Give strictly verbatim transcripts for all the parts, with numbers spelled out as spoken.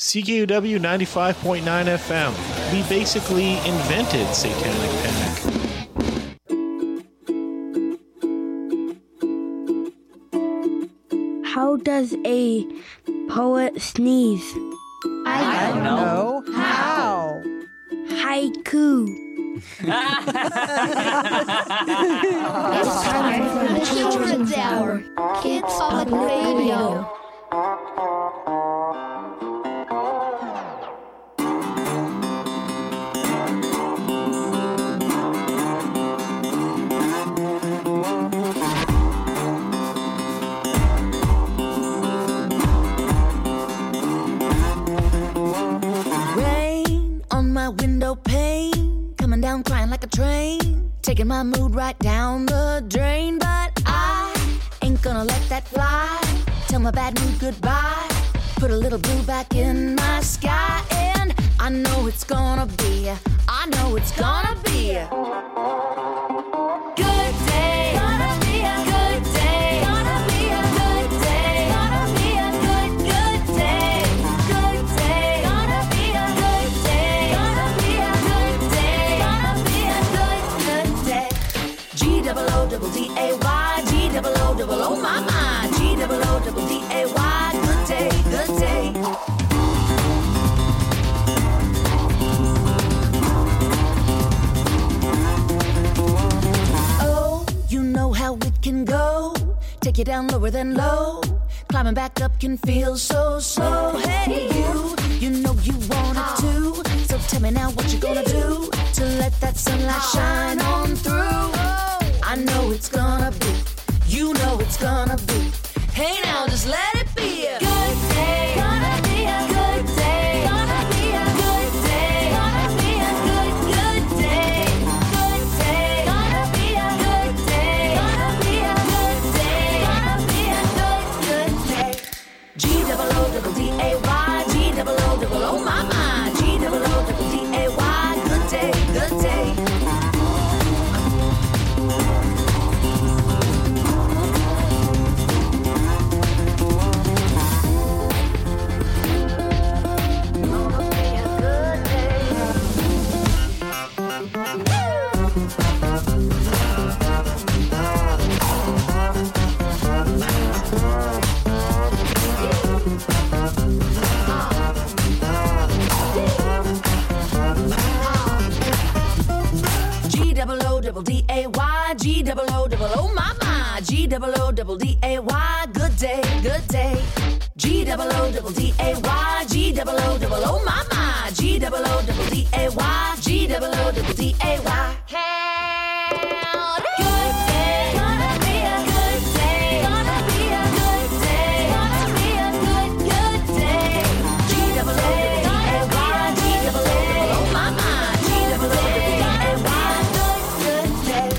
C K U W ninety-five point nine F M. We basically invented Satanic Panic. How does a poet sneeze? I, I don't know. know. How? Haiku. It's time for the Children's Hour. Kids Public Radio. Rain on my window pane, coming down crying like a train, taking my mood right down the drain. But I ain't gonna let that fly. Tell my bad mood goodbye. Put a little blue back in my sky, and I know it's gonna be, I know it's gonna be a good day. Gonna be a good day. Gonna be a good day. Gonna be a good, good day. Good day. Gonna be a good day. Gonna be a good day. Gonna be a good, good day. G double O double D A Y. G double O double O my my. G double O double D A Y. Good day, good day. Oh, you know how it can go. Take you down lower than low. Climbing back up can feel so slow. Hey, you, you know you want it too. So tell me now what you gonna do to let that sunlight shine on through. I know it's gonna be, you know it's gonna be. Hey now, just let it be a good day. Gonna be a good day. Gonna be a good day. Gonna be a good, good day. Good day. Gonna be a good day. Gonna be a good day. Gonna be a good, good day. G double O double D A Y. G double O double O my my. G double O double D A Y. Good day, good day. G double O double D A Y. G double O double O my my. G double O double D A Y. Good day, good day. G double O double D A Y. G double O double O my my. G double O double D A Y. G double O double D A Y. Good day. Gonna be a good day. Gonna be a good day. Gonna be a good, good day. G double O double D A Y. G double O double O my my. G double O double D A Y. Good, good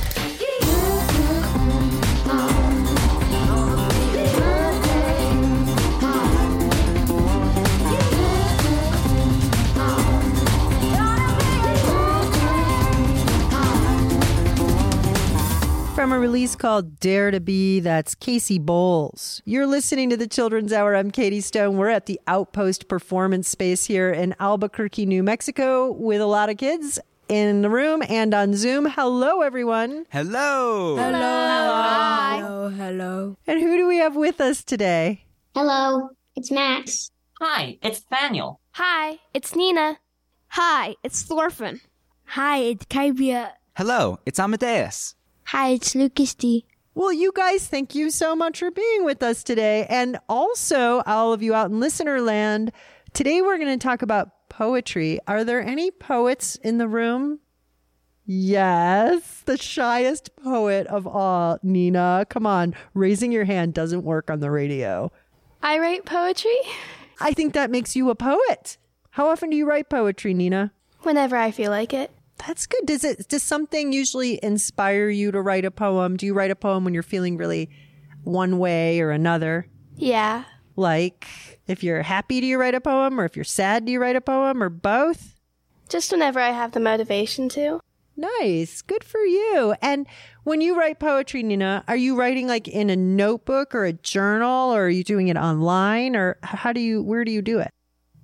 From a release called Dare to Be, that's Casey Bowles. You're listening to the Children's Hour. I'm Katie Stone. We're at the Outpost Performance Space here in Albuquerque, New Mexico, with a lot of kids in the room and on Zoom. Hello, everyone. Hello. Hello. Hi. Hello. Hello. And who do we have with us today? Hello, it's Max. Hi, it's Daniel. Hi, it's Nina. Hi, it's Thorfinn. Hi, it's Kybia. Hello, it's Amadeus. Hi, it's Lucas D. Well, you guys, thank you so much for being with us today. And also, all of you out in listener land, today we're going to talk about poetry. Are there any poets in the room? Yes, the shyest poet of all, Nina. Come on, raising your hand doesn't work on the radio. I write poetry I think that makes you a poet. How often do you write poetry, Nina? whenever I feel like it. That's good. Does it does something usually inspire you to write a poem? Do you write a poem when you're feeling really one way or another? Yeah. Like if you're happy, do you write a poem? Or if you're sad, do you write a poem? Or both? Just whenever I have the motivation to. Nice. Good for you. And when you write poetry, Nina, are you writing like in a notebook or a journal, or are you doing it online, or how do you, where do you do it?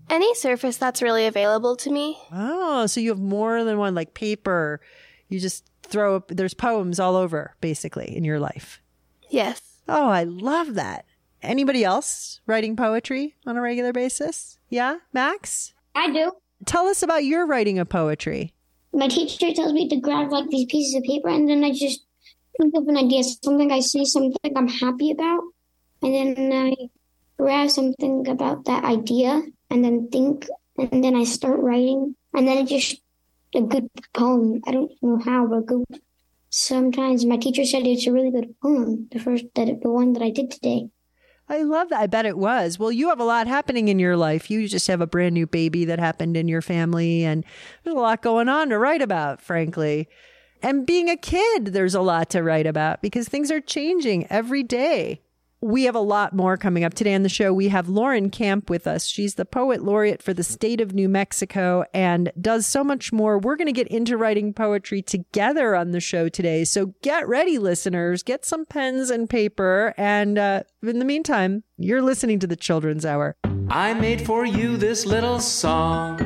Any surface that's really available to me. Oh, so you have more than one, like paper. You just throw up, there's poems all over, basically, in your life. Yes. Oh, I love that. Anybody else writing poetry on a regular basis? Yeah, Max? I do. Tell us about your writing of poetry. My teacher tells me to grab like these pieces of paper, and then I just think of an idea, something I see, something I'm happy about, and then I grab something about that idea, and then think, and then I start writing, and then it just a good poem. I don't know how, but good. Sometimes my teacher said it's a really good poem, the first, that the one that I did today. I love that. I bet it was. Well, you have a lot happening in your life. You just have a brand new baby that happened in your family, and there's a lot going on to write about, frankly. And being a kid, there's a lot to write about because things are changing every day. We have a lot more coming up today on the show. We have Lauren Camp with us. She's the Poet Laureate for the state of New Mexico and does so much more. We're going to get into writing poetry together on the show today. So get ready, listeners. Get some pens and paper. And uh, in the meantime, you're listening to the Children's Hour. I made for you this little song,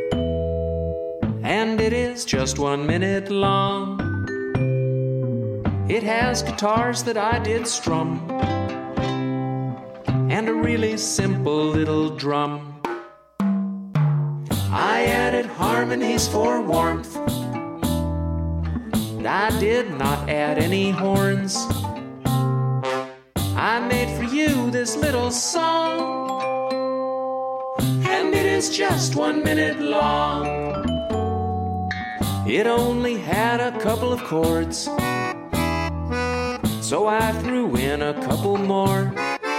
and it is just one minute long. It has guitars that I did strum, and a really simple little drum. I added harmonies for warmth, and I did not add any horns. I made for you this little song, and it is just one minute long. It only had a couple of chords, so I threw in a couple more.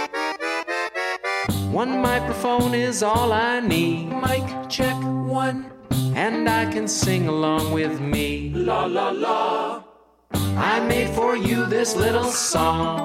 One microphone is all I need. Mic check one. And I can sing along with me. La la la. I made for you this little song,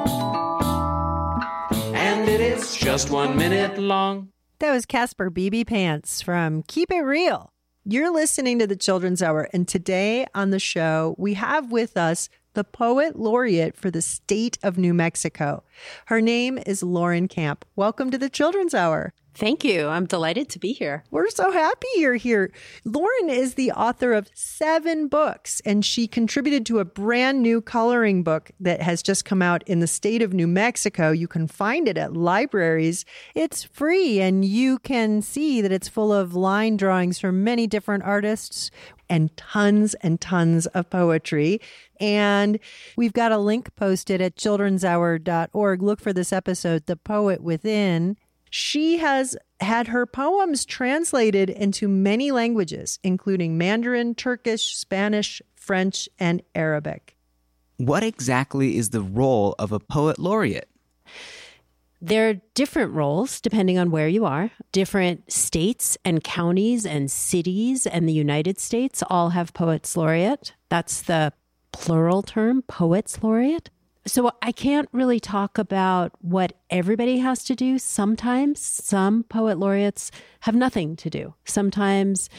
and it is just one minute long. That was Casper Beebe Pants from Keep It Real. You're listening to the Children's Hour, and today on the show, we have with us the Poet Laureate for the state of New Mexico. Her name is Lauren Camp. Welcome to the Children's Hour. Thank you. I'm delighted to be here. We're so happy you're here. Lauren is the author of seven books, and she contributed to a brand new coloring book that has just come out in the state of New Mexico. You can find it at libraries. It's free, and you can see that it's full of line drawings from many different artists and tons and tons of poetry. And we've got a link posted at children's hour dot org. Look for this episode, The Poet Within. She has had her poems translated into many languages, including Mandarin, Turkish, Spanish, French, and Arabic. What exactly is the role of a poet laureate? There are different roles depending on where you are. Different states and counties and cities and the United States all have poets laureate. That's the plural term, poets laureate. So I can't really talk about what everybody has to do. Sometimes some poet laureates have nothing to do. Sometimes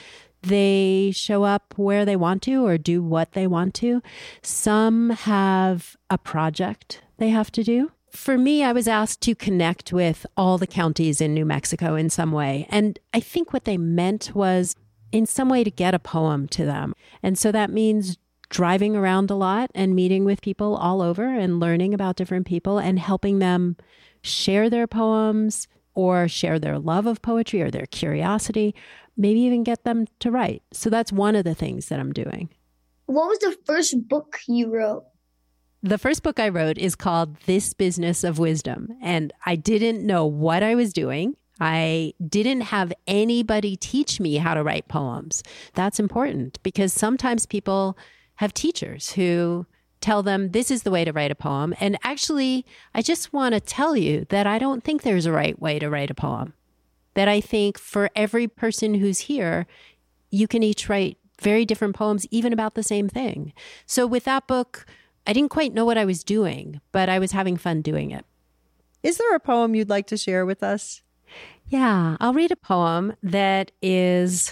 they show up where they want to or do what they want to. Some have a project they have to do. For me, I was asked to connect with all the counties in New Mexico in some way. And I think what they meant was in some way to get a poem to them. And so that means driving around a lot and meeting with people all over and learning about different people and helping them share their poems or share their love of poetry or their curiosity, maybe even get them to write. So that's one of the things that I'm doing. What was the first book you wrote? The first book I wrote is called This Business of Wisdom, and I didn't know what I was doing. I didn't have anybody teach me how to write poems. That's important because sometimes people have teachers who tell them this is the way to write a poem. And actually, I just want to tell you that I don't think there's a right way to write a poem. That I think for every person who's here, you can each write very different poems, even about the same thing. So with that book, I didn't quite know what I was doing, but I was having fun doing it. Is there a poem you'd like to share with us? Yeah, I'll read a poem that is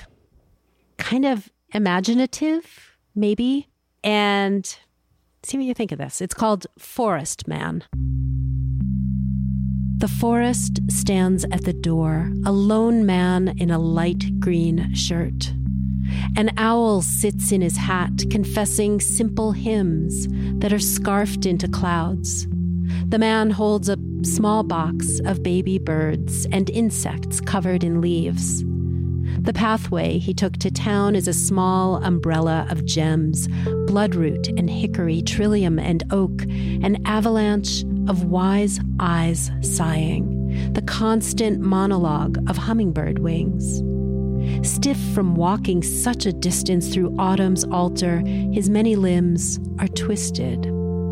kind of imaginative, maybe, and see what you think of this. It's called Forest Man. The forest stands at the door, a lone man in a light green shirt. An owl sits in his hat, confessing simple hymns that are scarfed into clouds. The man holds a small box of baby birds and insects covered in leaves. The pathway he took to town is a small umbrella of gems, bloodroot and hickory, trillium and oak, an avalanche of wise eyes sighing, the constant monologue of hummingbird wings. Stiff from walking such a distance through autumn's altar, his many limbs are twisted.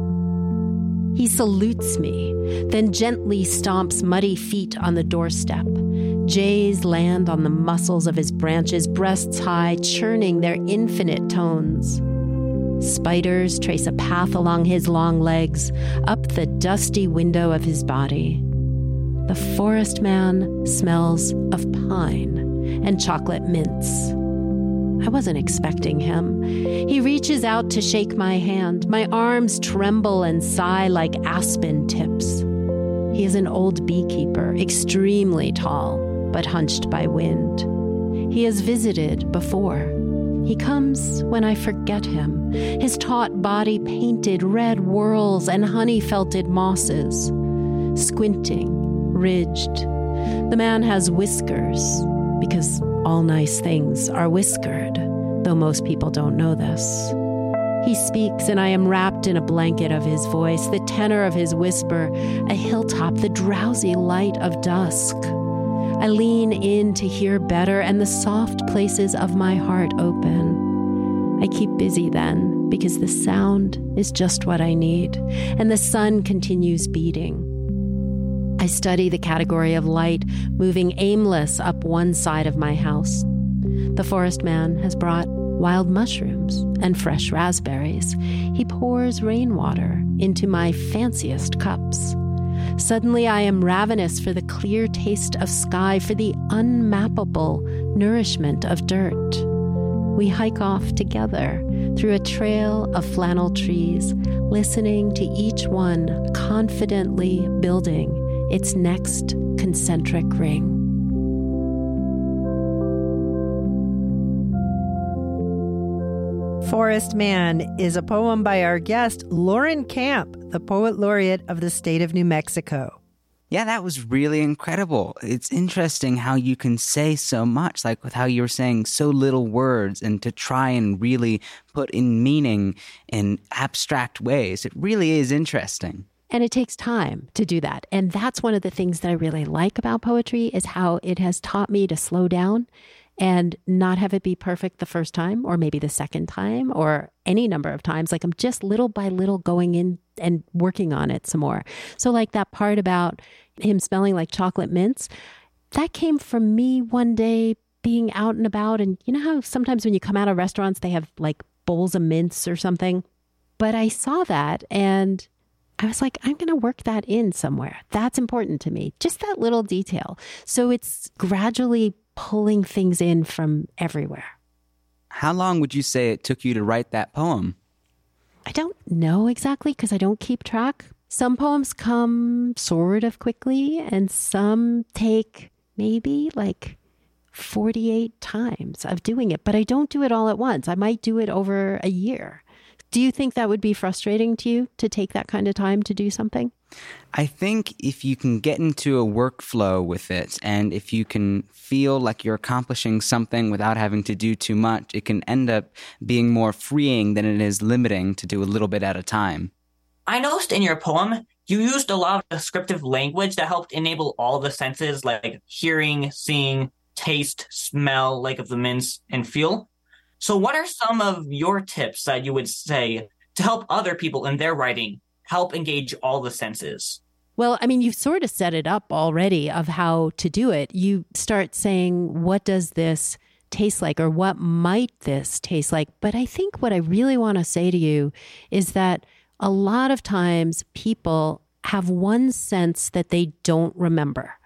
He salutes me, then gently stomps muddy feet on the doorstep. Jays land on the muscles of his branches, breasts high, churning their infinite tones. Spiders trace a path along his long legs, up the dusty window of his body. The forest man smells of pine and chocolate mints. I wasn't expecting him. He reaches out to shake my hand. My arms tremble and sigh like aspen tips. He is an old beekeeper, extremely tall, but hunched by wind. He has visited before. He comes when I forget him, his taut body painted red whorls and honey-felted mosses. Squinting, ridged. The man has whiskers, because all nice things are whiskered, though most people don't know this. He speaks, and I am wrapped in a blanket of his voice, the tenor of his whisper, a hilltop, the drowsy light of dusk. I lean in to hear better, and the soft places of my heart open. I keep busy then, because the sound is just what I need, and the sun continues beating. I study the category of light moving aimless up one side of my house. The forest man has brought wild mushrooms and fresh raspberries. He pours rainwater into my fanciest cups. Suddenly I am ravenous for the clear taste of sky, for the unmappable nourishment of dirt. We hike off together through a trail of flannel trees, listening to each one confidently building its next concentric ring. Forest Man is a poem by our guest, Lauren Camp, the Poet Laureate of the state of New Mexico. Yeah, that was really incredible. It's interesting how you can say so much, like with how you were saying so little words, and to try and really put in meaning in abstract ways. It really is interesting. And it takes time to do that. And that's one of the things that I really like about poetry, is how it has taught me to slow down and not have it be perfect the first time, or maybe the second time, or any number of times. Like I'm just little by little going in and working on it some more. So like that part about him smelling like chocolate mints, that came from me one day being out and about. And you know how sometimes when you come out of restaurants, they have like bowls of mints or something? But I saw that and I was like, I'm going to work that in somewhere. That's important to me. Just that little detail. So it's gradually pulling things in from everywhere. How long would you say it took you to write that poem? I don't know exactly because I don't keep track. Some poems come sort of quickly and some take maybe like forty-eight times of doing it, but I don't do it all at once. I might do it over a year. Do you think that would be frustrating to you to take that kind of time to do something? I think if you can get into a workflow with it, and if you can feel like you're accomplishing something without having to do too much, it can end up being more freeing than it is limiting to do a little bit at a time. I noticed in your poem, you used a lot of descriptive language that helped enable all the senses, like hearing, seeing, taste, smell, like of the mints, and feel. So what are some of your tips that you would say to help other people in their writing help engage all the senses? Well, I mean, you've sort of set it up already of how to do it. You start saying, what does this taste like, or what might this taste like? But I think what I really want to say to you is that a lot of times people have one sense that they don't remember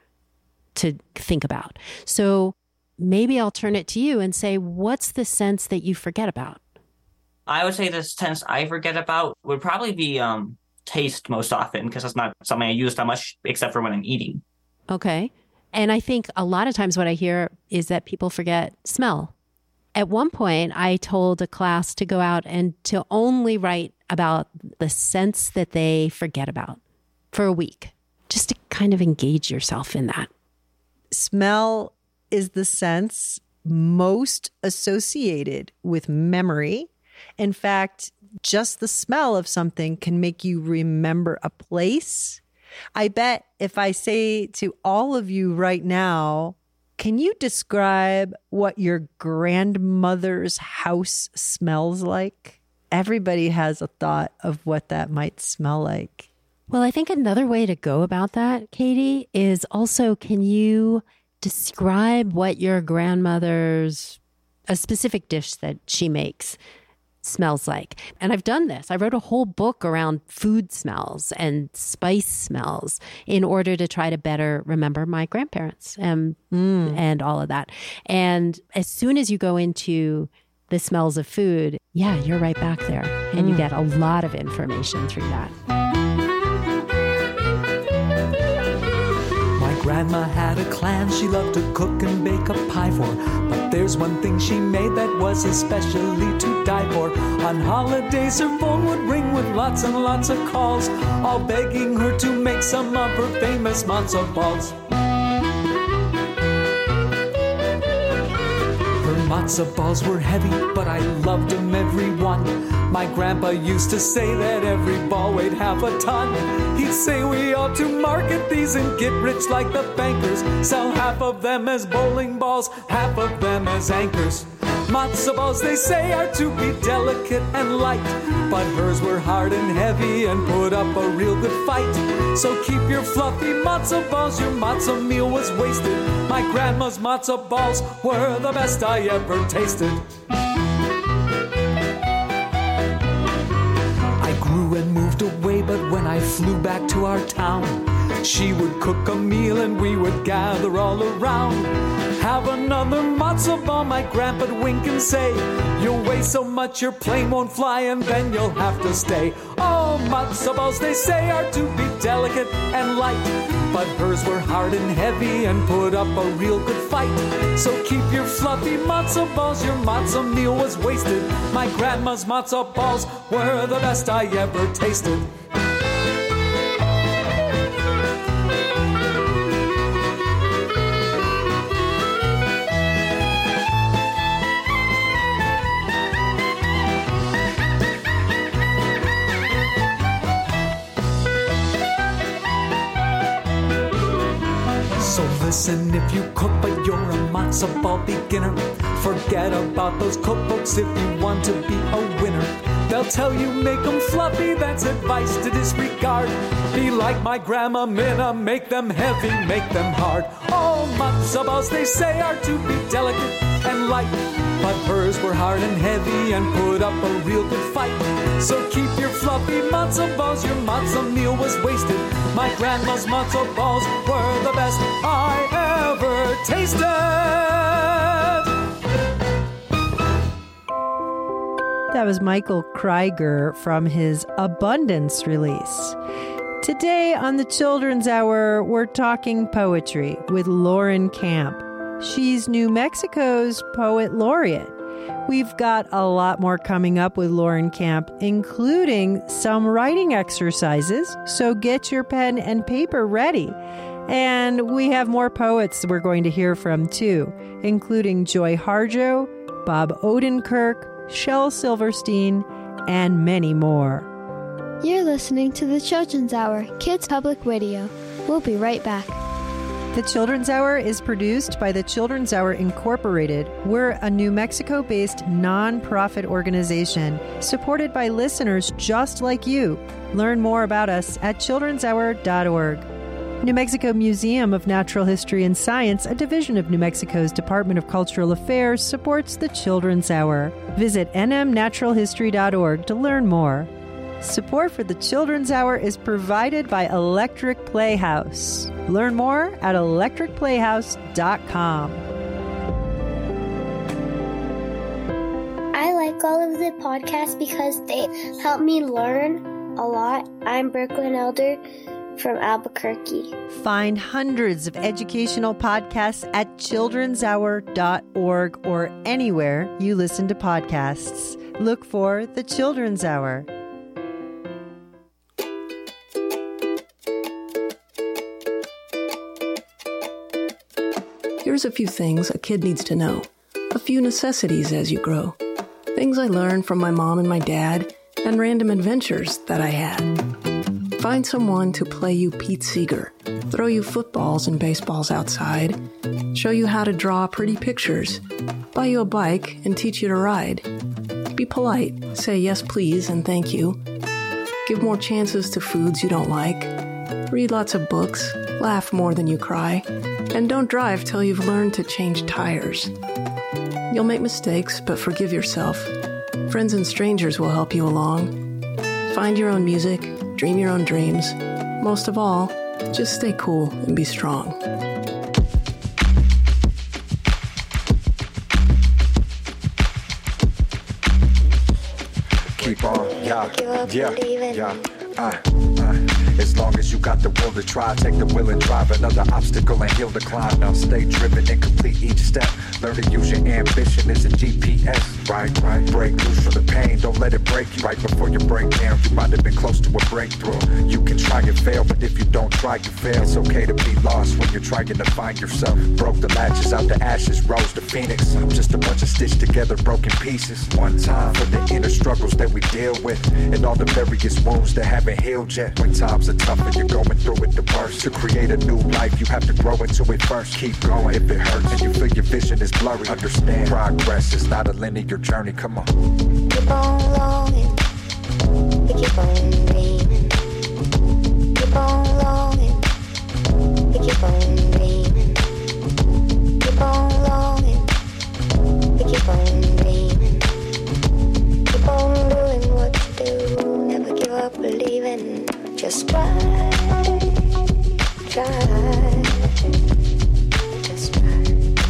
to think about. So maybe I'll turn it to you and say, what's the sense that you forget about? I would say the sense I forget about would probably be um, taste most often because it's not something I use that much except for when I'm eating. Okay. And I think a lot of times what I hear is that people forget smell. At one point, I told a class to go out and to only write about the scents that they forget about for a week, just to kind of engage yourself in that. Smell is the sense most associated with memory. In fact, just the smell of something can make you remember a place. I bet if I say to all of you right now, can you describe what your grandmother's house smells like? Everybody has a thought of what that might smell like. Well, I think another way to go about that, Katie, is also, can you describe what your grandmother's, a specific dish that she makes, smells like? And I've done this. I wrote a whole book around food smells and spice smells in order to try to better remember my grandparents and, mm. and all of that. And as soon as you go into the smells of food, yeah, you're right back there. And mm. you get a lot of information through that. Grandma had a clan she loved to cook and bake a pie for. But there's one thing she made that was especially to die for. On holidays her phone would ring with lots and lots of calls, all begging her to make some of her famous matzo balls. Her matzo balls were heavy, but I loved them every one. My grandpa used to say that every ball weighed half a ton. He'd say we ought to market these and get rich like the bankers. Sell half of them as bowling balls, half of them as anchors. Matzo balls, they say, are to be delicate and light, but hers were hard and heavy and put up a real good fight. So keep your fluffy matzo balls, your matzo meal was wasted. My grandma's matzo balls were the best I ever tasted. And moved away, but when I flew back to our town, she would cook a meal and we would gather all around. Have another matzo ball, my grandpa'd wink and say, you'll weigh so much your plane won't fly and then you'll have to stay. Oh, matzo balls, they say, are to be delicate and light, but hers were hard and heavy and put up a real good fight. So keep your fluffy matzo balls, your matzo meal was wasted. My grandma's matzo balls were the best I ever tasted. So listen, if you cook but you're a matzo ball beginner, forget about those cookbooks if you want to be a winner. They'll tell you make them fluffy, that's advice to disregard. Be like my grandma Minna, make them heavy, make them hard. Oh, matzo balls, they say, are to be delicate and light, but hers were hard and heavy and put up a real good fight. So keep your fluffy matzo balls, your matzo meal was wasted. My grandma's matzo balls were the best I ever tasted. That was Michael Krieger from his Abundance release. Today on the Children's Hour, we're talking poetry with Lauren Camp. She's New Mexico's Poet Laureate. We've got a lot more coming up with Lauren Camp, including some writing exercises, so get your pen and paper ready. And we have more poets we're going to hear from, too, including Joy Harjo, Bob Odenkirk, Shel Silverstein, and many more. You're listening to the Children's Hour, Kids Public Radio. We'll be right back. The Children's Hour is produced by the Children's Hour Incorporated. We're a New Mexico-based nonprofit organization supported by listeners just like you. Learn more about us at children's hour dot org. New Mexico Museum of Natural History and Science, a division of New Mexico's Department of Cultural Affairs, supports the Children's Hour. Visit n m natural history dot org to learn more. Support for the Children's Hour is provided by Electric Playhouse. Learn more at electric playhouse dot com. I like all of the podcasts because they help me learn a lot. I'm Brooklyn Elder from Albuquerque. Find hundreds of educational podcasts at children's hour dot org or anywhere you listen to podcasts. Look for The Children's Hour. Here's a few things a kid needs to know. A few necessities as you grow. Things I learned from my mom and my dad, and random adventures that I had. Find someone to play you Pete Seeger, throw you footballs and baseballs outside, show you how to draw pretty pictures, buy you a bike and teach you to ride. Be polite, say yes please and thank you. Give more chances to foods you don't like. Read lots of books, laugh more than you cry, and don't drive till you've learned to change tires. You'll make mistakes, but forgive yourself. Friends and strangers will help you along. Find your own music, dream your own dreams. Most of all, just stay cool and be strong. Keep on, yeah, yeah, yeah. Uh, uh. As long as you got the will to try, take the will and drive another obstacle and hill to climb. Now stay driven and complete each step. Learn to use your ambition as a G P S. Right, right. Break loose from the pain, don't let it break you. Right before you break down, you might have been close to a breakthrough. You can try and fail, but if you don't try, you fail. It's okay to be lost when you're trying to find yourself. Broke the latches out the ashes, rose the phoenix. I'm just a bunch of stitched together broken pieces. One time for the inner struggles that we deal with, and all the various wounds that haven't healed yet. When times are tough and you're going through it the worst, to create a new life you have to grow into it first. Keep going if it hurts and you feel your vision is blurry. Understand progress is not a linear journey. Come on. Keep on longing, we keep on dreaming. Keep on longing, we keep on dreaming. Keep on longing, we keep on dreaming. Keep on doing what you do, never give up believing. Just try, try, just try.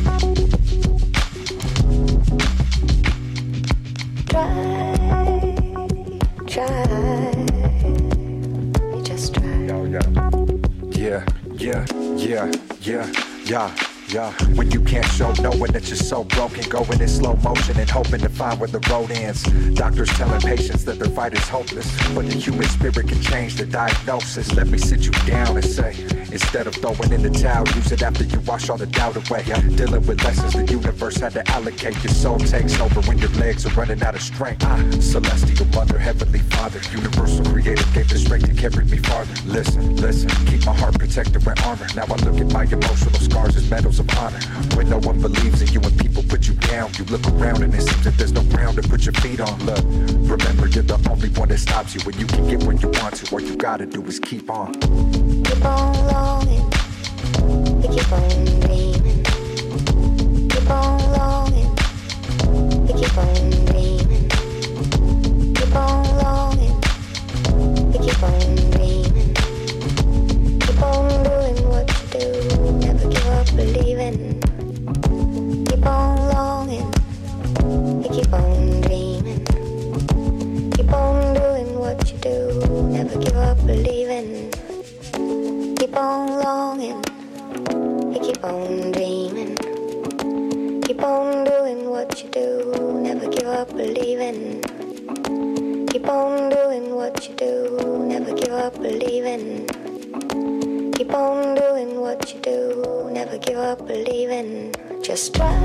Try, try, you just try. Yo, yo. Yeah, yeah, yeah, yeah, yeah. Yeah, when you can't show knowing that you're so broken, going in slow motion and hoping to find where the road ends. Doctors telling patients that their fight is hopeless, but the human spirit can change the diagnosis. Let me sit you down and say, instead of throwing in the towel, use it after you wash all the doubt away. Yeah, dealing with lessons the universe had to allocate. Your soul takes over when your legs are running out of strength. Ah, celestial mother, heavenly father, universal creator gave the strength to carry me farther. Listen, listen, keep my heart protected with armor. Now I look at my emotional scars as medals of honor. When no one believes in you and people put you down, you look around and it seems that there's no ground to put your feet on. Look, remember you're the only one that stops you, and you can get where you want to. All you gotta do is keep on. Keep on longing, we keep on dreaming. Keep on longing, we keep on dreaming. Keep on longing, we keep on dreaming. Keep on doing what you do, never give up believing. Keep on longing, we keep on dreaming. Keep on doing what you do, never give up believing. Keep on longing, we keep on dreaming. Keep on doing what you do, never give up believing. Keep on doing what you do, never give up believing. Keep on doing what you do, never give up believing. Just try,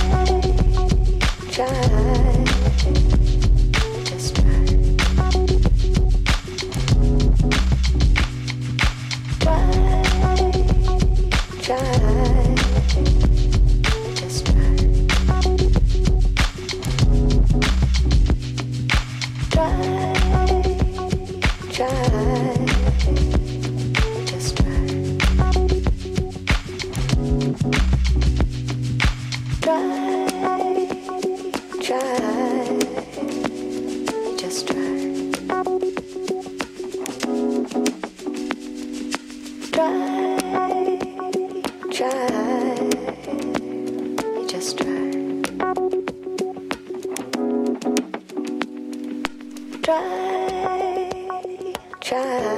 try, just try. Try, try, just try. Try, try, just try. Try, try, just try. Try, try, just try. Try, try.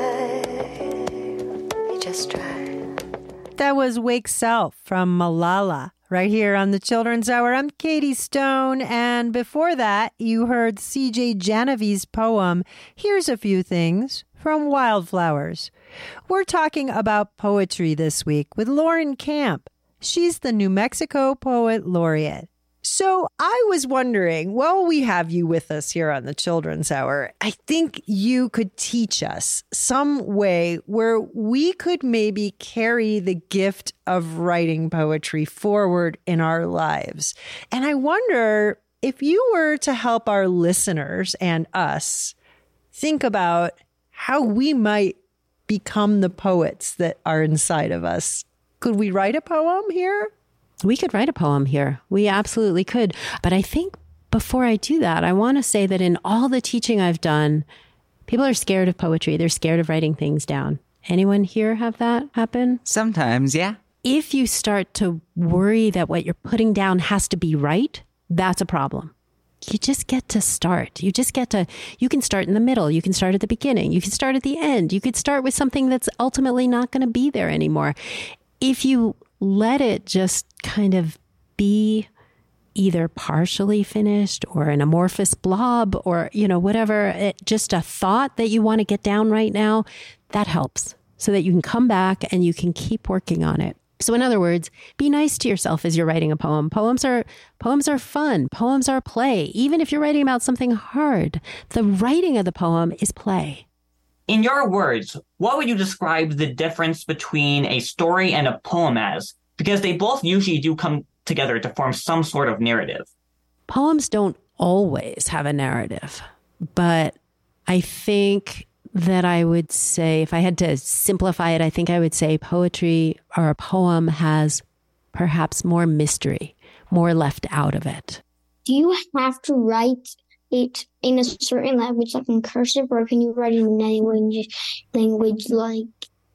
That was Wake Self from Malala, right here on the Children's Hour. I'm Katie Stone, and before that, you heard C J Janevie's poem, Here's a Few Things, from Wildflowers. We're talking about poetry this week with Lauren Camp. She's the New Mexico Poet Laureate. So I was wondering, while we have you with us here on the Children's Hour, I think you could teach us some way where we could maybe carry the gift of writing poetry forward in our lives. And I wonder if you were to help our listeners and us think about how we might become the poets that are inside of us. Could we write a poem here? We could write a poem here. We absolutely could. But I think before I do that, I want to say that in all the teaching I've done, people are scared of poetry. They're scared of writing things down. Anyone here have that happen? Sometimes, yeah. If you start to worry that what you're putting down has to be right, that's a problem. You just get to start. You just get to, you can start in the middle. You can start at the beginning. You can start at the end. You could start with something that's ultimately not going to be there anymore. If you let it just kind of be either partially finished or an amorphous blob or, you know, whatever, it, just a thought that you want to get down right now, that helps so that you can come back and you can keep working on it. So in other words, be nice to yourself as you're writing a poem. Poems are poems are fun. Poems are play. Even if you're writing about something hard, the writing of the poem is play. In your words, what would you describe the difference between a story and a poem as? Because they both usually do come together to form some sort of narrative. Poems don't always have a narrative, but I think that I would say, if I had to simplify it, I think I would say poetry or a poem has perhaps more mystery, more left out of it. Do you have to write it in a certain language, like in cursive, or can you write it in any language, language like?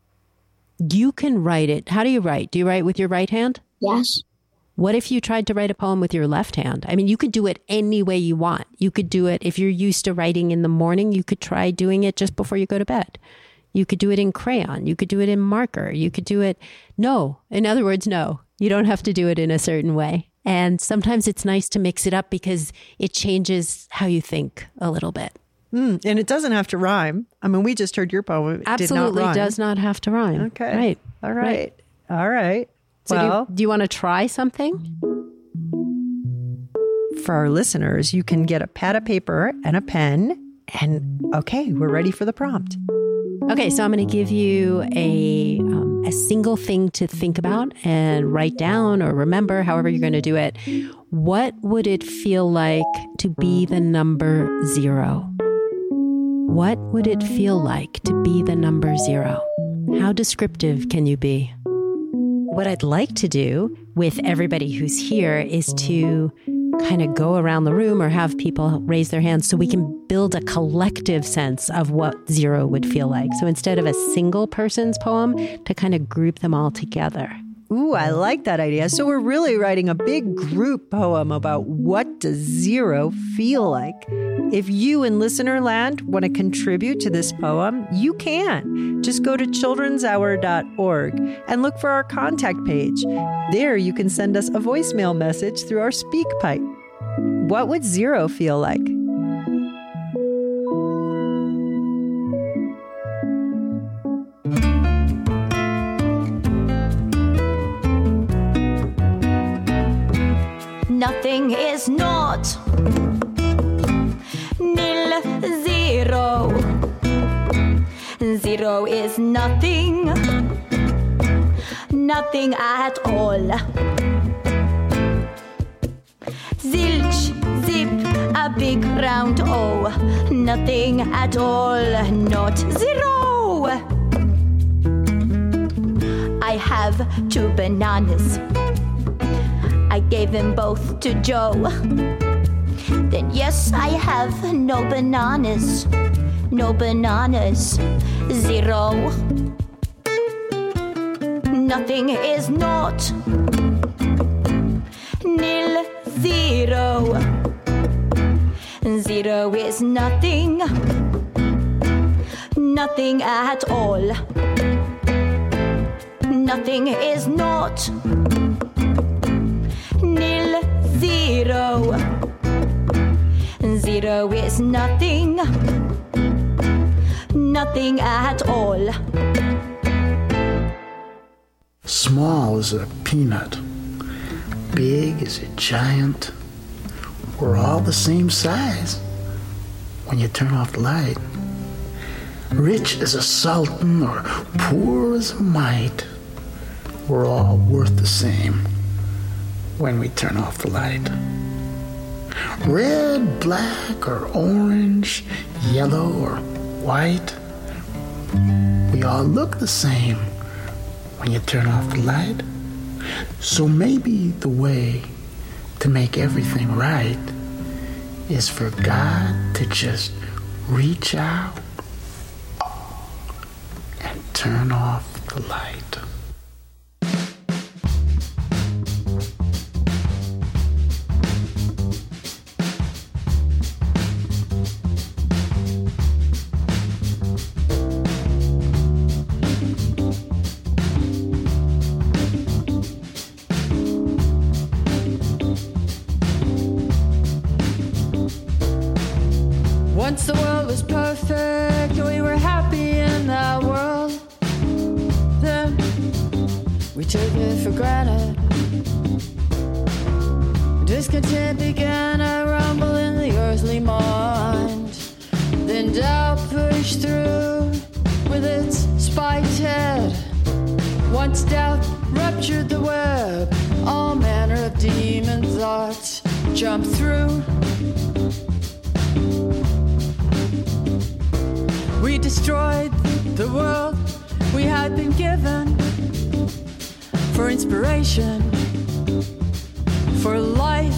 You can write it. How do you write? Do you write with your right hand? Yes. What if you tried to write a poem with your left hand? I mean, you could do it any way you want. You could do it if you're used to writing in the morning. You could try doing it just before you go to bed. You could do it in crayon. You could do it in marker. You could do it. No. In other words, no. You don't have to do it in a certain way. And sometimes it's nice to mix it up because it changes how you think a little bit. Mm, and it doesn't have to rhyme. I mean, we just heard your poem. It Absolutely did not rhyme. Does not have to rhyme. Okay. Right. All right. right. All right. So well, do you, do you want to try something? For our listeners, you can get a pad of paper and a pen. And okay, we're ready for the prompt. Okay, so I'm going to give you a um, a single thing to think about and write down or remember, however you're going to do it. What would it feel like to be the number zero? What would it feel like to be the number zero? How descriptive can you be? What I'd like to do with everybody who's here is to kind of go around the room or have people raise their hands so we can build a collective sense of what zero would feel like. So instead of a single person's poem, to kind of group them all together. Ooh, I like that idea. So we're really writing a big group poem about what does zero feel like. If you in listener land want to contribute to this poem, you can. Just go to children's hour dot org and look for our contact page. There you can send us a voicemail message through our speak pipe. What would zero feel like? Nothing is not nil zero. Zero is nothing, nothing at all. Zilch, zip, a big round O. Nothing at all, not zero. I have two bananas. I gave them both to Joe. Then yes, I have no bananas. No bananas. Zero. Nothing is not nil zero. Zero is nothing. Nothing at all. nothing is not. Nil, zero. Zero is nothing. Nothing at all. Small is a peanut. Big is a giant. We're all the same size when you turn off the light. Rich as a sultan or poor as a mite. We're all worth the same when we turn off the light. Red, black, or orange, yellow, or white. We all look the same when you turn off the light. So maybe the way to make everything right is for God to just reach out and turn off the light. Once the world was perfect, we were happy in that world. Then we took it for granted. Discontent began to rumble in the earthly mind. Then doubt pushed through with its spiked head. Once doubt ruptured the web, all manner of demon thoughts jumped through. We destroyed the world we had been given for inspiration, for life.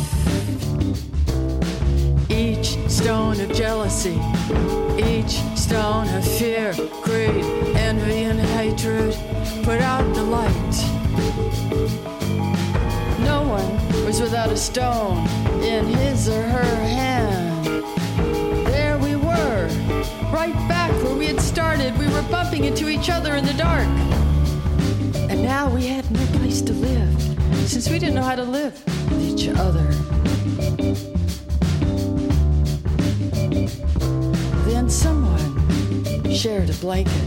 Each stone of jealousy, each stone of fear, greed, envy, and hatred put out the light. No one was without a stone in his or her hand. There we were, right back where we had started. We were bumping into each other in the dark. And now we had no place to live, since we didn't know how to live with each other. Then someone shared a blanket.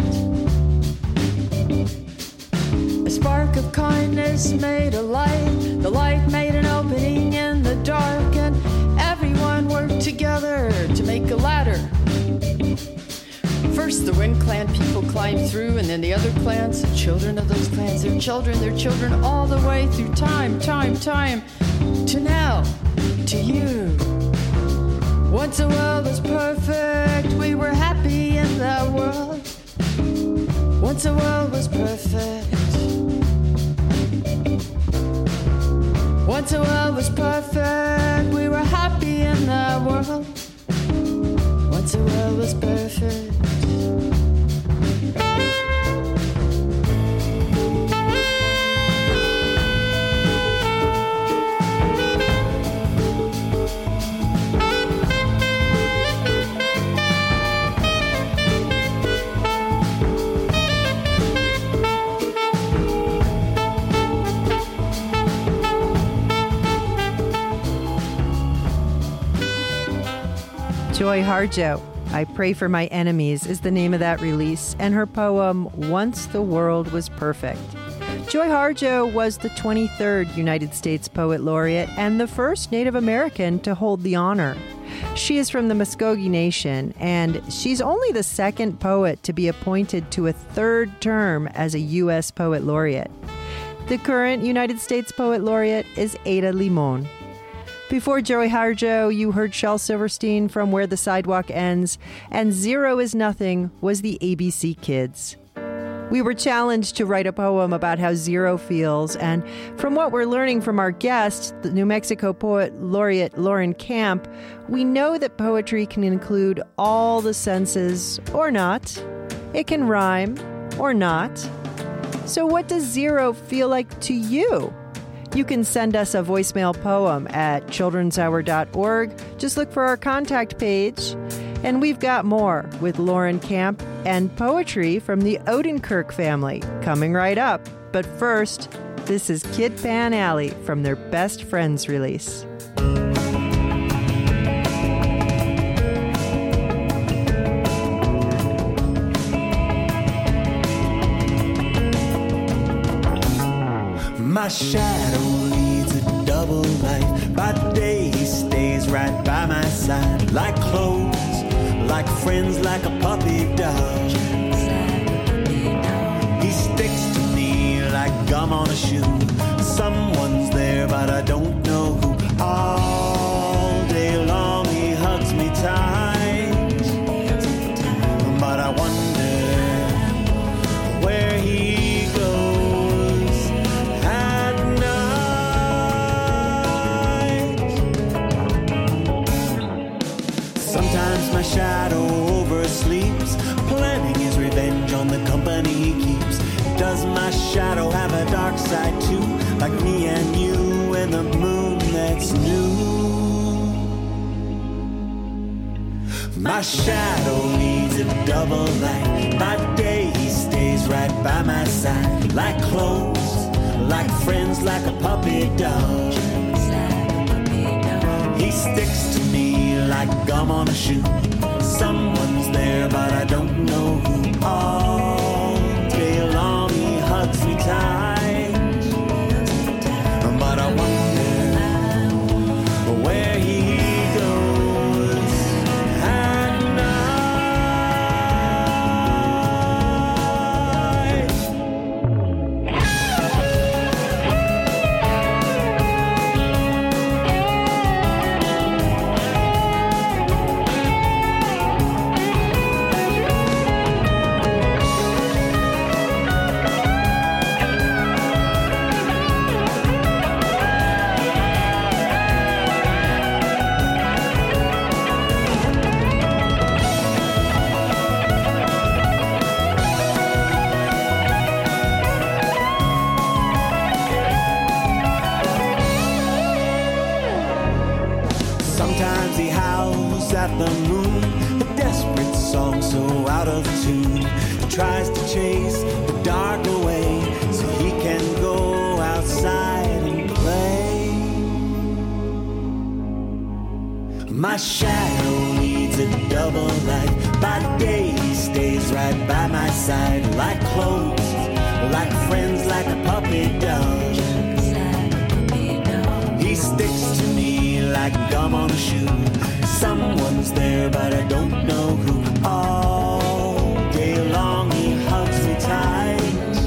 A spark of kindness made a light. The light made an opening in the dark, and everyone worked together to make a ladder. First, the Wind Clan people climbed through, and then the other clans, the children of those clans, their children, their children, all the way through time, time, time, to now, to you. Once the world was perfect, we were happy in that world. Once the world was perfect. Once the world was perfect, we were happy in that world. Once the world was perfect. Joy Harjo, I Pray for My Enemies is the name of that release, and her poem, Once the World Was Perfect. Joy Harjo was the twenty-third United States Poet Laureate and the first Native American to hold the honor. She is from the Muskogee Nation, and she's only the second poet to be appointed to a third term as a U S Poet Laureate. The current United States Poet Laureate is Ada Limon. Before Joy Harjo, you heard Shel Silverstein from Where the Sidewalk Ends, and Zero is Nothing was the A B C Kids. We were challenged to write a poem about how zero feels, and from what we're learning from our guest, the New Mexico Poet Laureate Lauren Camp, we know that poetry can include all the senses, or not. It can rhyme, or not. So what does zero feel like to you? You can send us a voicemail poem at children's hour dot org. Just look for our contact page. And we've got more with Lauren Camp and poetry from the Odenkirk family coming right up. But first, this is Kid Pan Alley from their Best Friends release. My shadow leads a double life. By day he stays right by my side. Like clothes, like friends, like a puppy dog. He sticks to me like gum on a shoe. Someone's there but I don't know who. All day long he hugs me tight. But I wonder where he goes at night. Sometimes my shadow oversleeps, planning his revenge on the company he keeps. Does my shadow have a dark side too, like me and you and the moon that's new? My shadow needs a double light. By day he stays right by my side. Like clothes, like friends, like a puppy dog. He sticks to me like gum on a shoe. Someone's there but I don't know who. All day long he hugs me tight. But I wonder where he goes at night. Sometimes he howls at the moon, a desperate song so out of tune. He tries to chase the dark away so he can go outside and play. My shadow needs a double life. By day he stays right by my side. Like clothes, like friends, like a puppy dog. He sticks to me like gum on a shoe. Someone's there but I don't know who. All day long he hugs me tight.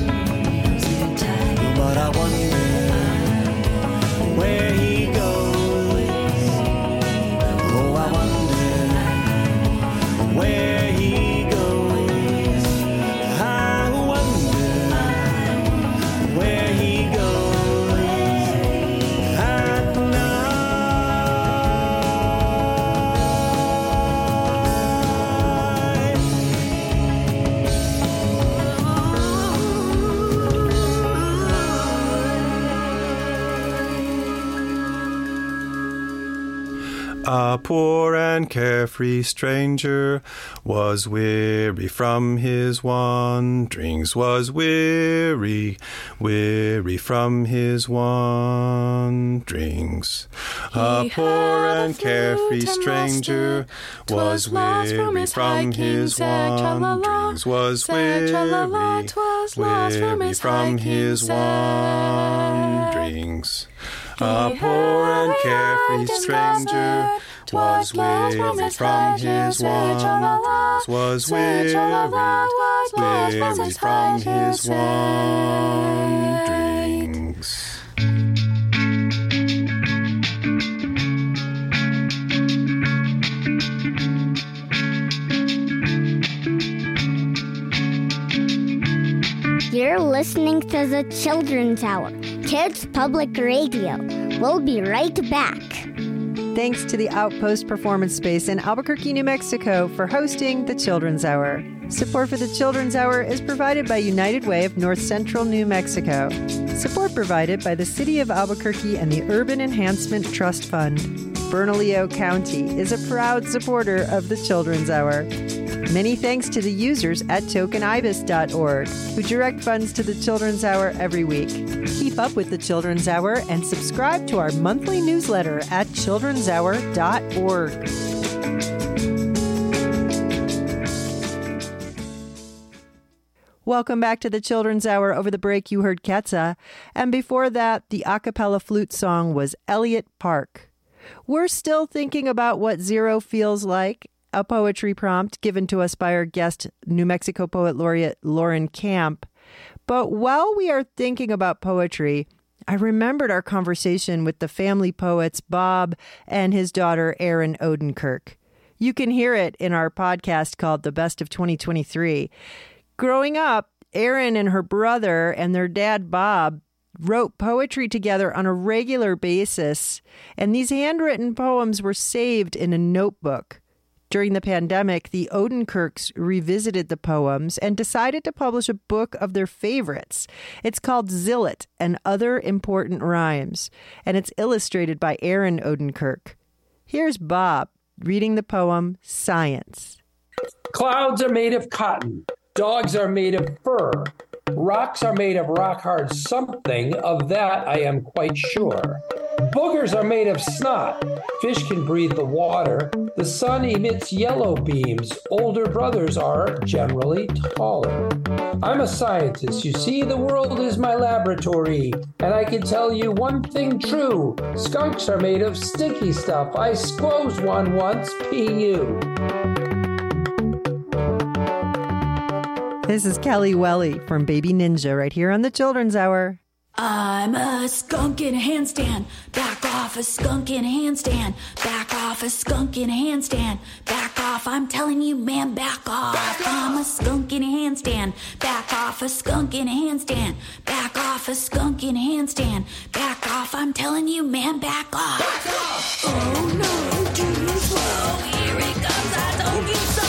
But I wonder where he goes. Oh, I wonder where he goes. I wonder where he goes at A poor and carefree stranger was weary from his wanderings, was weary, weary from his wanderings. A poor and carefree stranger was weary from his wanderings, was weary, weary from his wanderings. A poor and carefree stranger was weary from his wanderings, was weary, weary from his wanderings. You're listening to the Children's Hour, Kids Public Radio. We'll be right back. Thanks to the Outpost Performance Space in Albuquerque, New Mexico for hosting the Children's Hour. Support for the Children's Hour is provided by United Way of North Central New Mexico. Support provided by the City of Albuquerque and the Urban Enhancement Trust Fund. Bernalillo County is a proud supporter of the Children's Hour. Many thanks to the users at token ibis dot org who direct funds to the Children's Hour every week. Keep up with the Children's Hour and subscribe to our monthly newsletter at children's hour dot org. Welcome back to the Children's Hour. Over the break, you heard Ketsa. And before that, the a cappella flute song was Elliott Park. We're still thinking about what zero feels like, a poetry prompt given to us by our guest, New Mexico Poet Laureate Lauren Camp. But while we are thinking about poetry, I remembered our conversation with the family poets Bob and his daughter Erin Odenkirk. You can hear it in our podcast called The Best of twenty twenty-three. Growing up, Erin and her brother and their dad Bob wrote poetry together on a regular basis, and these handwritten poems were saved in a notebook. During the pandemic, the Odenkirks revisited the poems and decided to publish a book of their favorites. It's called Zillet and Other Important Rhymes, and it's illustrated by Erin Odenkirk. Here's Bob reading the poem Science. Clouds are made of cotton. Dogs are made of fur. Rocks are made of rock-hard something. Of that I am quite sure. Boogers are made of snot. Fish can breathe the water. The sun emits yellow beams. Older brothers are generally taller. I'm a scientist. You see, the world is my laboratory. And I can tell you one thing true. Skunks are made of stinky stuff. I squoze one once. P U. This is Kelly Welly from Baby Ninja right here on the Children's Hour. I'm a skunk in a handstand. Back off, a skunk in a handstand. Back off, a skunk in a handstand. Back off, I'm telling you, man, back off. Back off. I'm a skunk in a handstand. Back off, a skunk in a handstand. Back off, a skunk in a handstand. Back off, I'm telling you, man, back off. Back off. Oh no, too slow. Here it comes, I told you so.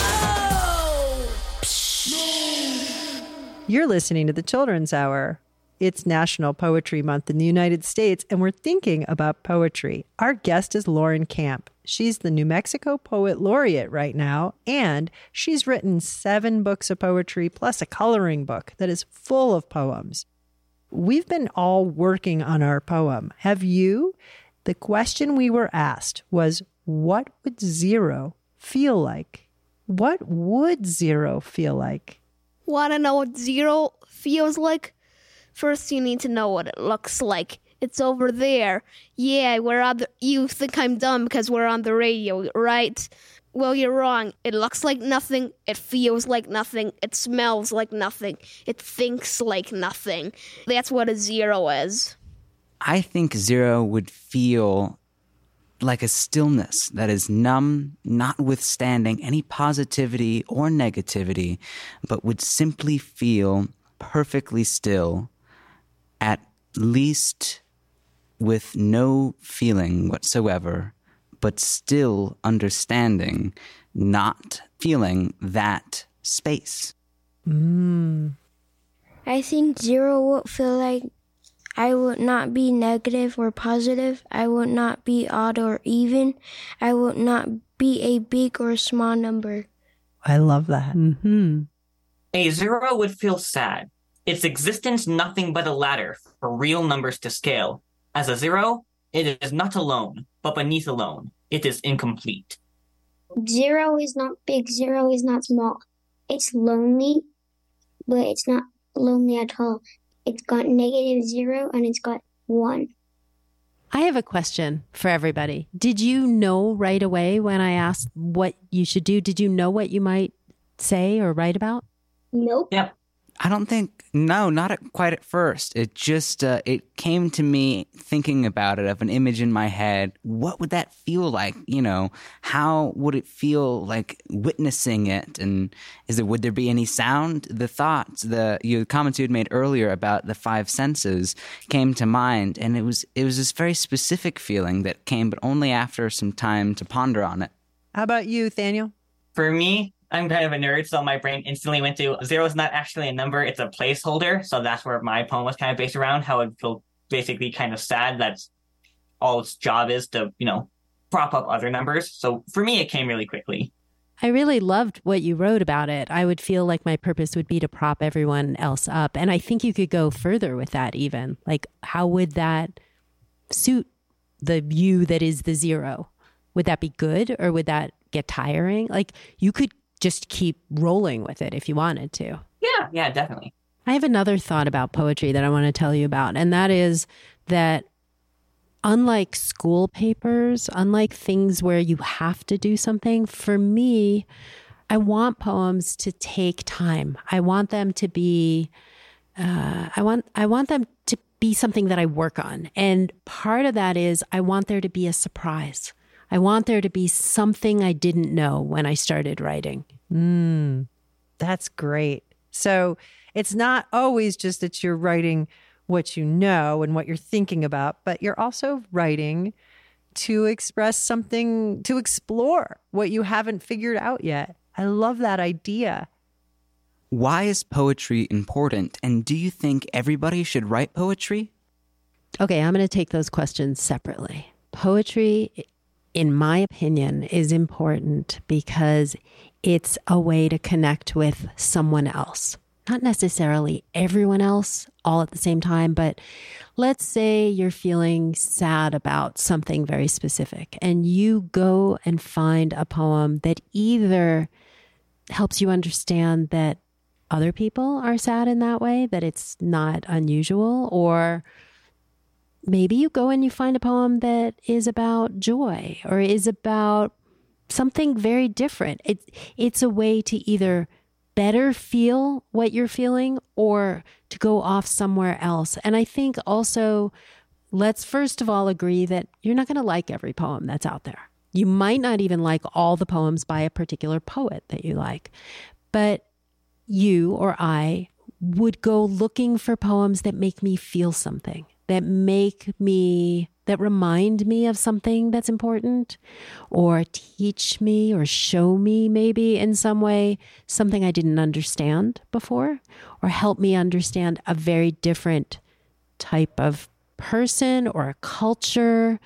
You're listening to the Children's Hour. It's National Poetry Month in the United States, and we're thinking about poetry. Our guest is Lauren Camp. She's the New Mexico Poet Laureate right now, and she's written seven books of poetry plus a coloring book that is full of poems. We've been all working on our poem. Have you? The question we were asked was, what would zero feel like? What would zero feel like? Want to know what zero feels like? First, you need to know what it looks like. It's over there. Yeah, we're on the, you think I'm dumb because we're on the radio, right? Well, you're wrong. It looks like nothing. It feels like nothing. It smells like nothing. It thinks like nothing. That's what a zero is. I think zero would feel like a stillness that is numb, notwithstanding any positivity or negativity, but would simply feel perfectly still, at least with no feeling whatsoever, but still understanding, not feeling that space. Mm. I think zero would feel like I would not be negative or positive. I would not be odd or even. I would not be a big or small number. I love that. Mm-hmm. A zero would feel sad. Its existence nothing but a ladder for real numbers to scale. As a zero, it is not alone, but beneath alone. It is incomplete. Zero is not big. Zero is not small. It's lonely, but it's not lonely at all. It's got negative zero and it's got one. I have a question for everybody. Did you know right away when I asked what you should do? Did you know what you might say or write about? Nope. Yep. I don't think, no, not at, quite at first. It just, uh, it came to me thinking about it, of an image in my head. What would that feel like? You know, how would it feel like witnessing it? And is it, would there be any sound? The thoughts, the, you, the comments you had made earlier about the five senses came to mind. And it was, it was this very specific feeling that came, but only after some time to ponder on it. How about you, Thaniel? For me, I'm kind of a nerd, so my brain instantly went to zero is not actually a number, it's a placeholder. So that's where my poem was kind of based around, how it feel basically kind of sad that all its job is to, you know, prop up other numbers. So for me, it came really quickly. I really loved what you wrote about it. I would feel like my purpose would be to prop everyone else up. And I think you could go further with that even. Like, how would that suit the you that is the zero? Would that be good or would that get tiring? Like, you could just keep rolling with it if you wanted to. Yeah, yeah, definitely. I have another thought about poetry that I want to tell you about. And that is that unlike school papers, unlike things where you have to do something, for me, I want poems to take time. I want them to be, uh, I want, I want them to be something that I work on. And part of that is I want there to be a surprise. I want there to be something I didn't know when I started writing. Mm, that's great. So it's not always just that you're writing what you know and what you're thinking about, but you're also writing to express something, to explore what you haven't figured out yet. I love that idea. Why is poetry important? And do you think everybody should write poetry? Okay, I'm going to take those questions separately. Poetry, in my opinion, is important because it's a way to connect with someone else. Not necessarily everyone else all at the same time, but let's say you're feeling sad about something very specific and you go and find a poem that either helps you understand that other people are sad in that way, that it's not unusual, or maybe you go and you find a poem that is about joy or is about something very different. It, it's a way to either better feel what you're feeling or to go off somewhere else. And I think also, let's first of all agree that you're not going to like every poem that's out there. You might not even like all the poems by a particular poet that you like, but you or I would go looking for poems that make me feel something, that make me, that remind me of something that's important, or teach me or show me maybe in some way something I didn't understand before, or help me understand a very different type of person or a culture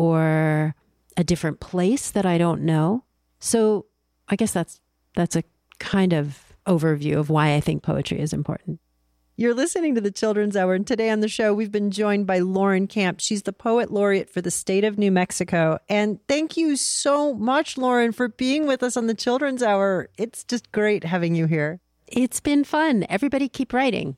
or a different place that I don't know. So I guess that's that's a kind of overview of why I think poetry is important. You're listening to the Children's Hour, and today on the show, we've been joined by Lauren Camp. She's the Poet Laureate for the state of New Mexico. And thank you so much, Lauren, for being with us on the Children's Hour. It's just great having you here. It's been fun. Everybody keep writing.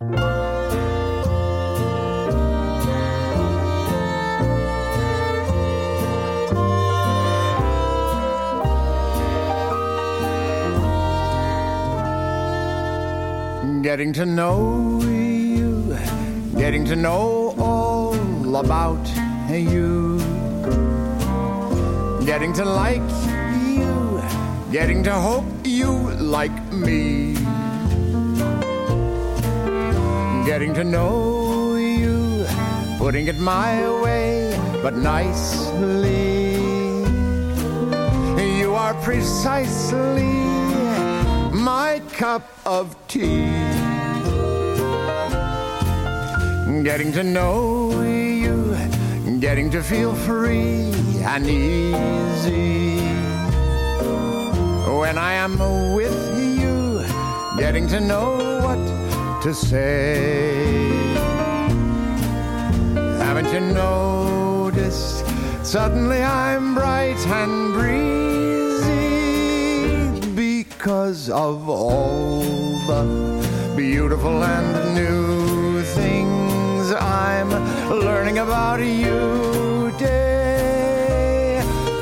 Getting to know you, getting to know all about you, getting to like you, getting to hope you like me, getting to know you, putting it my way, but nicely. You are precisely my cup of tea. Getting to know you, getting to feel free and easy. When I am with you, getting to know what to say. Haven't you noticed? Suddenly I'm bright and breezy because of all the beautiful and new things I'm learning about you day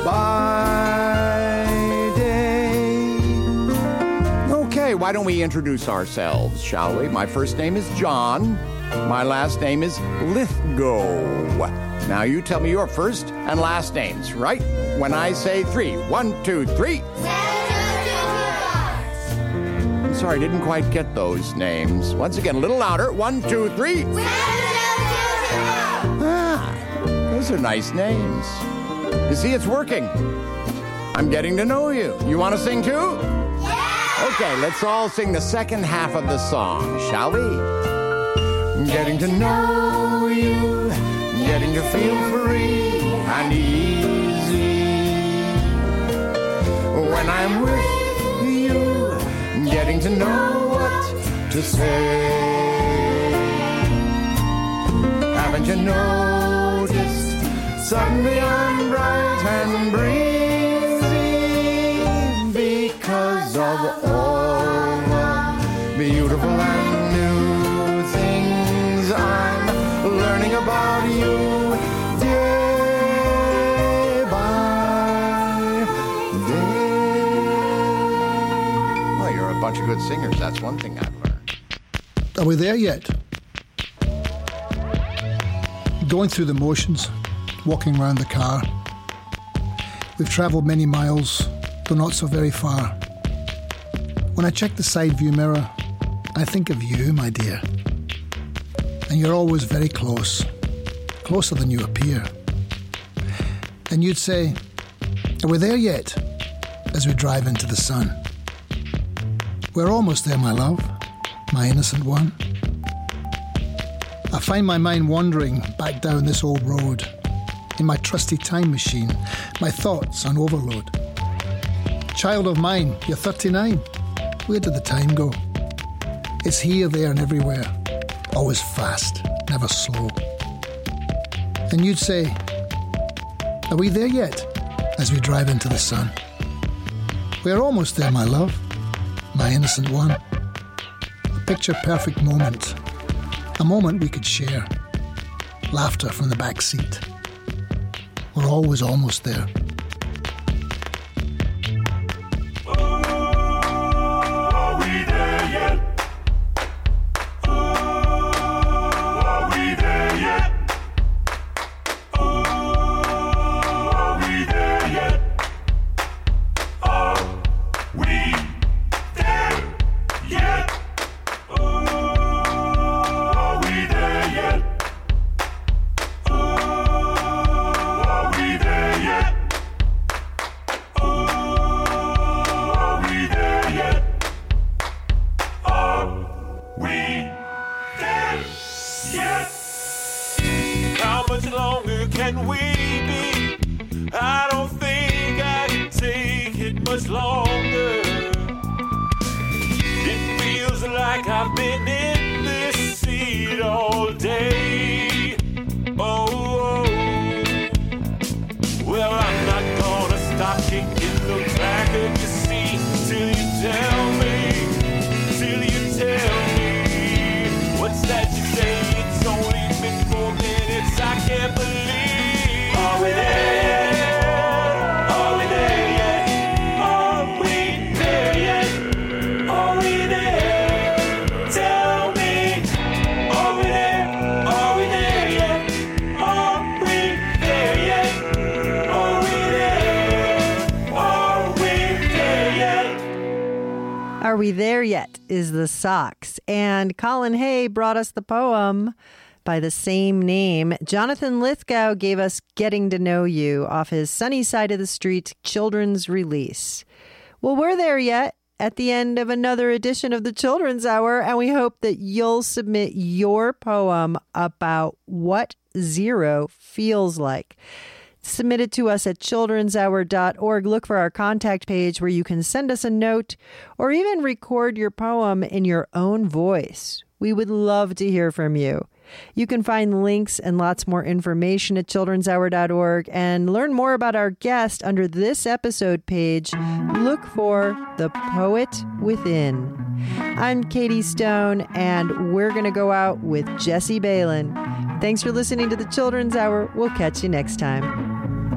by day. Okay, why don't we introduce ourselves, shall we? My first name is John. My last name is Lithgow. Now you tell me your first and last names, right? When I say three. One, two, three. I'm sorry, I didn't quite get those names. Once again, a little louder. One, two, three. Ah, those are nice names. You see, it's working. I'm getting to know you. You want to sing too? Yeah! Okay, let's all sing the second half of the song, shall we? Getting to know you, getting to feel free and easy. When I'm with to know what to say. Haven't you noticed suddenly I'm bright and breezy because of all the beautiful and new things I'm learning about you day by day. Well, you're a bunch of good singers. That's one thing I've learned. Are we there yet? Going through the motions, walking around the car. We've travelled many miles, though not so very far. When I check the side view mirror, I think of you, my dear. And you're always very close, closer than you appear. And you'd say, are we there yet? As we drive into the sun. We're almost there, my love, my innocent one. I find my mind wandering back down this old road, in my trusty time machine, my thoughts on overload. Child of mine, you're thirty-nine. Where did the time go? It's here, there, and everywhere. Always fast, never slow. And you'd say, are we there yet? As we drive into the sun. We're almost there, my love, my innocent one. A picture-perfect moment. A moment we could share. Laughter from the back seat. We're always almost there. Are we there yet? Are we there yet? Are we there yet? Are we there yet? Are we there yet? Are we there yet? Are we there yet? Are we there yet? How much longer can we be? I don't think I can take it much longer. It feels like I've been in this seat all day. Oh, oh. Well, I'm not gonna stop kicking the back of the seat till you tell me, till you tell me. What's that you say? It's only been four minutes. I can't believe. Are we there yet? Are we there yet? Are we there yet? Are we there? Tell me. Are we there? Are we there yet? Are we there yet? Are we there? Are we there yet? Are We There Yet is the Sox. And Colin Hay brought us the poem by the same name. Jonathan Lithgow gave us Getting to Know You off his Sunny Side of the Street children's release. Well, we're there yet at the end of another edition of the Children's Hour, and we hope that you'll submit your poem about what zero feels like. Submit it to us at children's hour dot org. Look for our contact page where you can send us a note or even record your poem in your own voice. We would love to hear from you. You can find links and lots more information at children's hour dot org and learn more about our guest under this episode page. Look for The Poet Within. I'm Katie Stone, and we're going to go out with Jesse Balin. Thanks for listening to the Children's Hour. We'll catch you next time.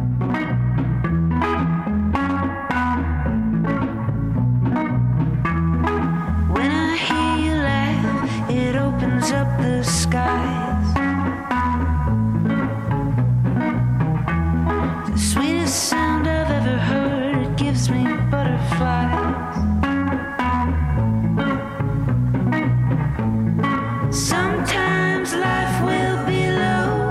When I hear you laugh, it opens up the skies. The sweetest sound I've ever heard, it gives me butterflies. Sometimes life will be low.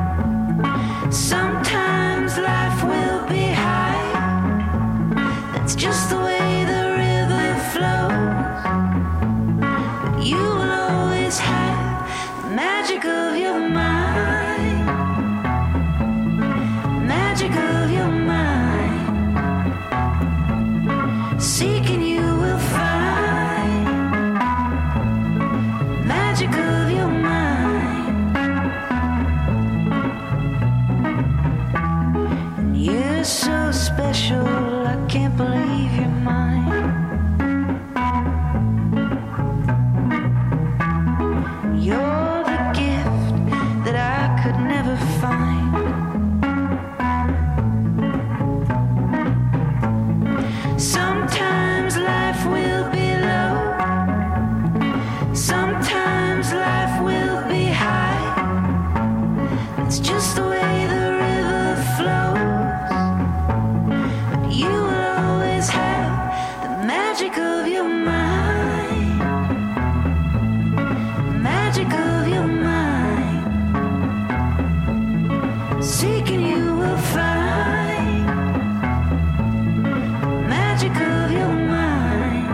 Sometimes life will be high. That's just the way the river flows. But you will always have the magic of your mind. Magic of your mind. Seeking you will find. so special, I can't believe you're mine. You're the gift that I could never find. Sometimes life will be low, sometimes life will be high. It's just the way the river flows, but you will always have the magic of your mind, magic of your mind. Seeking you will find magic of your mind.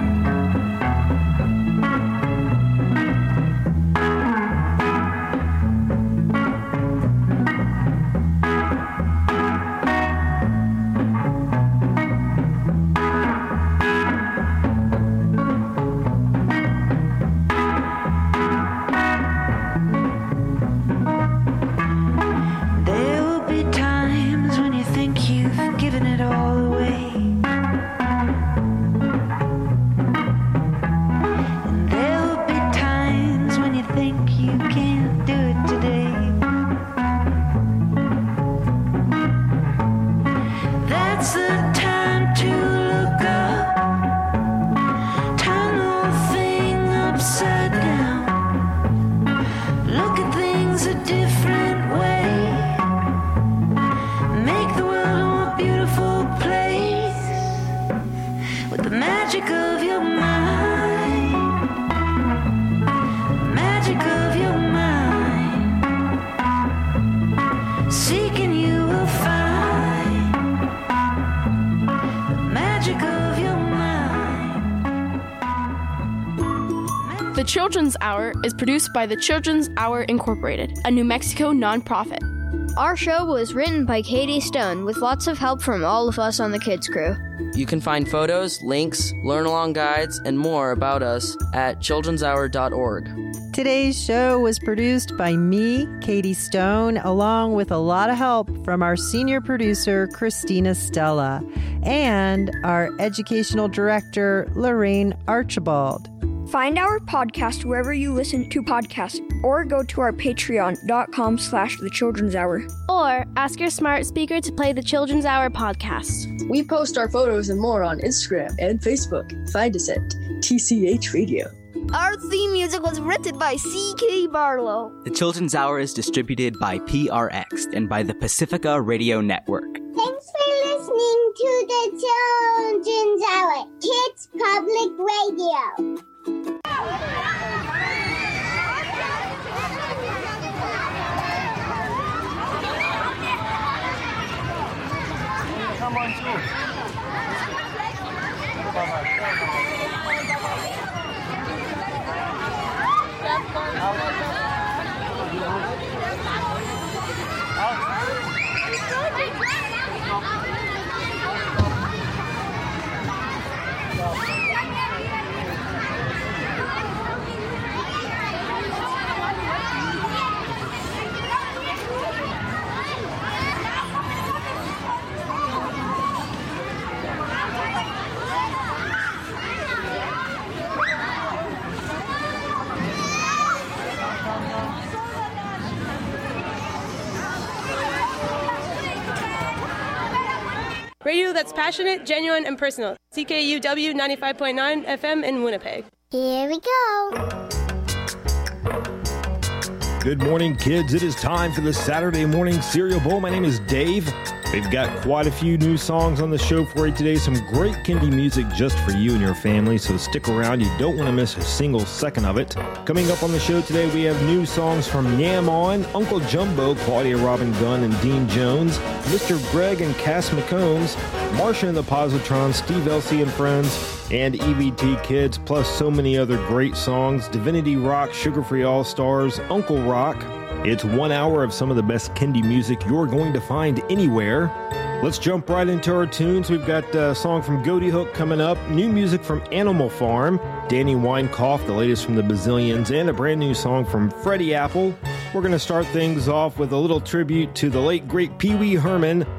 There will be times when you think you've given it all away. And there will be times when you think you can't do it today. That's the time to look up, turn the whole thing upside down, look at things a different way, make the world a more beautiful place with the magic of your mind, magic of your mind. Seeking you will find the magic of your mind. The Children's Hour is produced by the Children's Hour Incorporated, a New Mexico nonprofit. Our show was written by Katie Stone with lots of help from all of us on the kids crew. You can find photos, links, learn-along guides, and more about us at children's hour dot org. Today's show was produced by me, Katie Stone, along with a lot of help from our senior producer, Christina Stella, and our educational director, Lorraine Archibald. Find our podcast wherever you listen to podcasts, or go to our patreon.com slash the Children's Hour. Or ask your smart speaker to play the Children's Hour podcast. We post our photos and more on Instagram and Facebook. Find us at T C H Radio. Our theme music was written by C K Barlow. The Children's Hour is distributed by P R X and by the Pacifica Radio Network. Thanks for listening to the Children's Hour, Kids Public Radio. Come on, too. Radio that's passionate, genuine, and personal. C K U W ninety-five point nine F M in Winnipeg. Here we go. Good morning, kids. It is time for the Saturday Morning Cereal Bowl. My name is Dave. We've got quite a few new songs on the show for you today. Some great Kindy music just for you and your family, so stick around. You don't want to miss a single second of it. Coming up on the show today, we have new songs from Yam On, Uncle Jumbo, Claudia Robin Gunn and Dean Jones, Mister Greg and Cass McCombs, Marsha and the Positrons, Steve Elsey and Friends, and E V T Kids, plus so many other great songs. Divinity Rock, Sugar Free All-Stars, Uncle Rock. It's one hour of some of the best Kindy music you're going to find anywhere. Let's jump right into our tunes. We've got a song from Goaty Hook coming up, new music from Animal Farm, Danny Weinkauf, the latest from the Bazillions, and a brand new song from Freddie Apple. We're going to start things off with a little tribute to the late, great Pee Wee Herman.